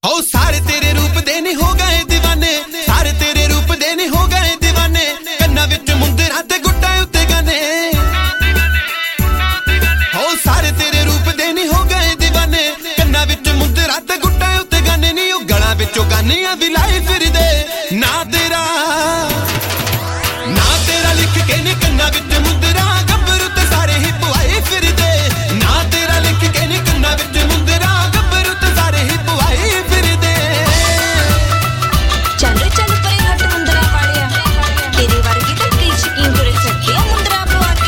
हो सारे तेरे रूप दे नहीं हो गए दीवाने, सारे तेरे रूप दे नहीं हो गए दीवाने, कन्ना विच मुंदरा ते गुट्टा उत्ते गाने। हो सारे तेरे रूप दे नहीं हो गए दीवाने, कन्ना विच मुंदरा ते गुट्टा उत्ते गाने। नी ओ गला विचों गानियां भी लाई फिरदे, ना तेरा लिख के नी कन्ना विच मुंदरा, गब्बरू ते सारे ही पुआई फिरदे। ना तेरा लिख के नी कन्ना विच मुंदरा, गब्बरू ते सारे ही पुआई फिरदे। चल चल परे हट मुंदरा वालिया, तेरे वर्गी तो कई शकीन तुरे फिरदे आ मुंदरा पवा के।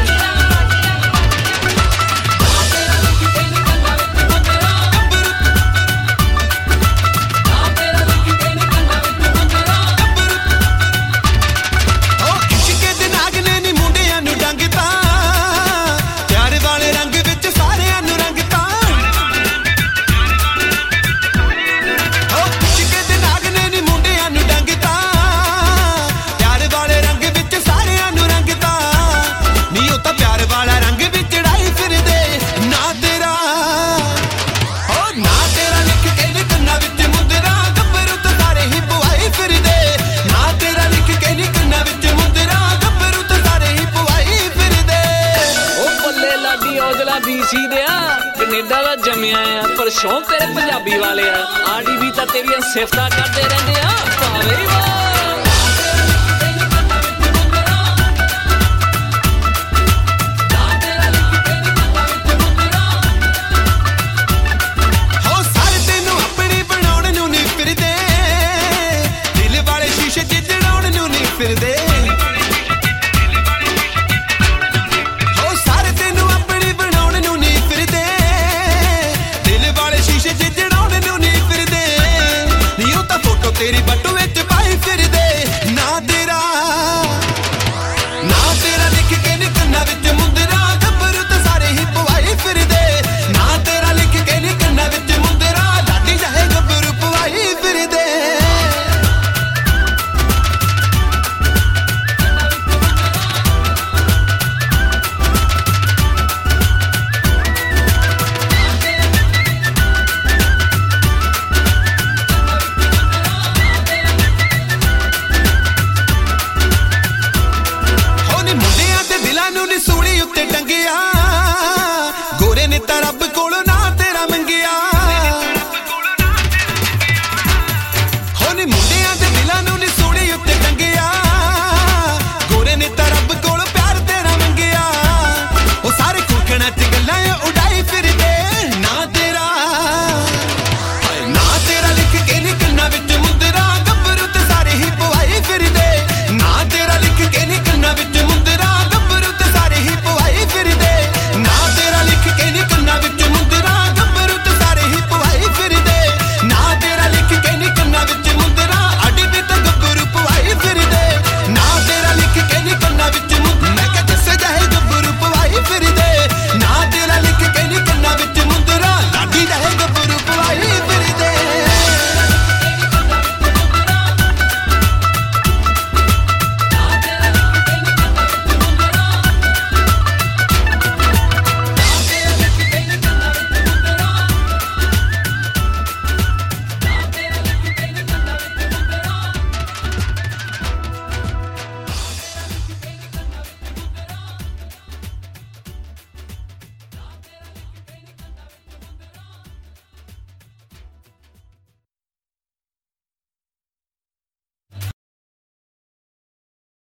BC ਦੇ ਆ ਕੈਨੇਡਾ ਦਾ ਜੰਮਿਆ ਆ, ਪਰ ਸ਼ੌਂਕ ਤੇਰੇ ਪੰਜਾਬੀ ਵਾਲੇ ਆ। ਆਂਟੀ ਵੀ ਤਾਂ ਤੇਰੀਆਂ ਸਿਫਤਾਂ ਕਰਦੇ ਰਹਿੰਦੇ ਆ, ਵਾਹ ਵੇ ਵਾਹ।